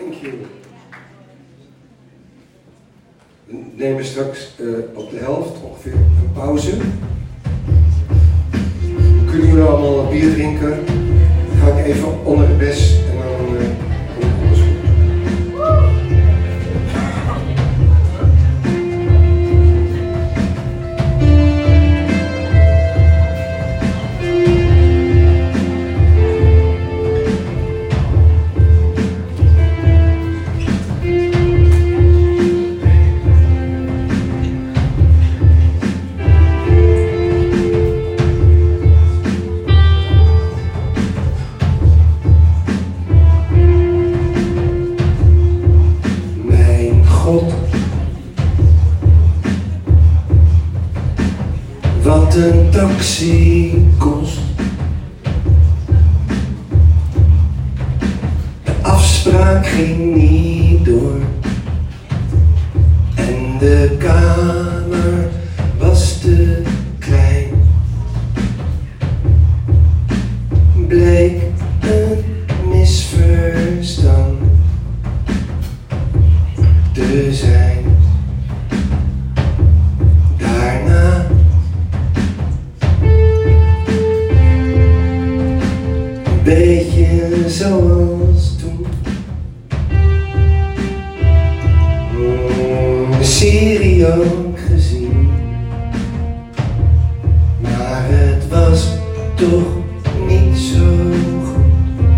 Thank you. We nemen straks op de helft ongeveer een pauze. Kunnen jullie allemaal een bier drinken? Dan ga ik even onder de bes en dan komt alles goed. Wat een taxi kost. De afspraak ging niet door. En de kamer was te klein. Bleek een misverstand te zijn. Daarna beetje zoals toen. De serie ook gezien. Maar het was toch niet zo goed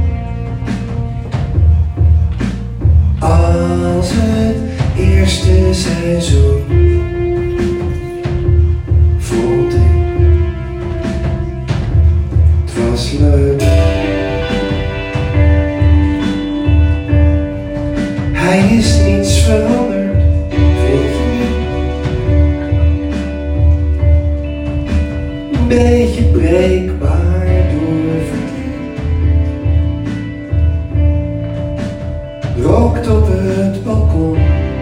als het eerste seizoen. Vond ik, het was leuk. Hij is niets veranderd, vind je niet? Een beetje breekbaar door verdriet. Rookt op het balkon.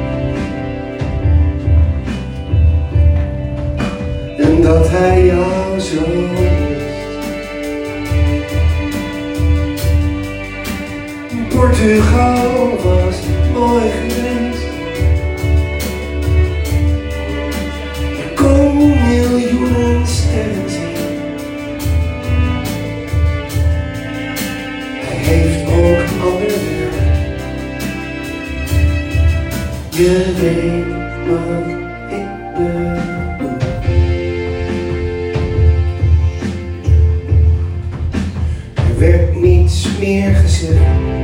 En dat hij jou zo mist. Portugal was mooi geweest. Er komen miljoenen sterren zien. Hij heeft ook ander werk. Je weet wat ik bedoel. Er werd niets meer gezegd.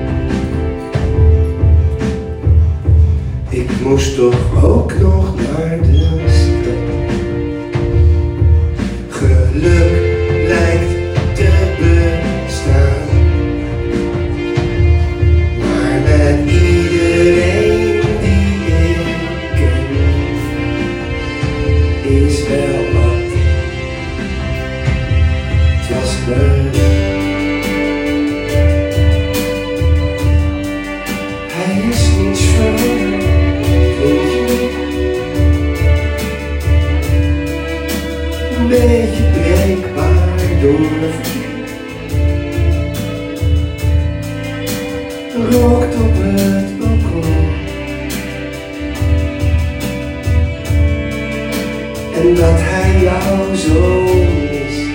Ik moest toch ook nog naar de stad. Geluk lijkt te bestaan, maar met iedereen die ik ken is wel wat. Het was leuk. Hij is niets veranderd. Een beetje breekbaar door verdriet. Rookt op het balkon. En dat hij jou zo mist.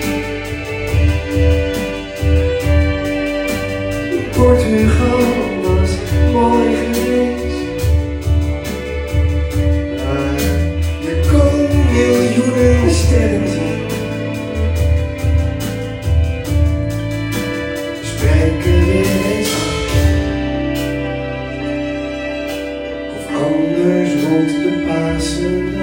Portugal was mooi geweest. Maar er komen miljoenen sterren zien. Spreken weer eens af. Of anders rond de Pasen.